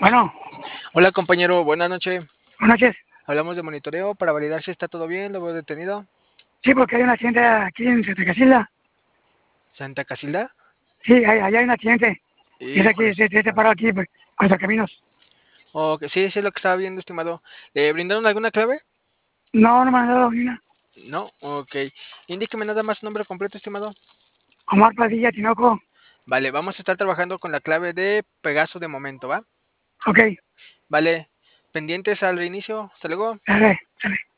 Bueno, Hola compañero, buenas noches. buenas noches. Hablamos de monitoreo para validar si está todo bien, lo veo detenido. Sí, porque hay un accidente aquí en Santa Casilda. Santa Casilda. Sí, allá hay un accidente. Y es aquí, Híjoles. se paró aquí, pues, Cuatro Caminos. Ok, sí, sí es lo que estaba viendo, estimado. ¿Le brindaron alguna clave? No, no me han dado ni una. No, ok. Indíqueme nada más su nombre completo, estimado. Omar Padilla, Tinoco. Vale, vamos a estar trabajando con la clave de Pegaso de momento, ¿va? Ok, Vale, pendientes al reinicio. Hasta luego. sale, sale.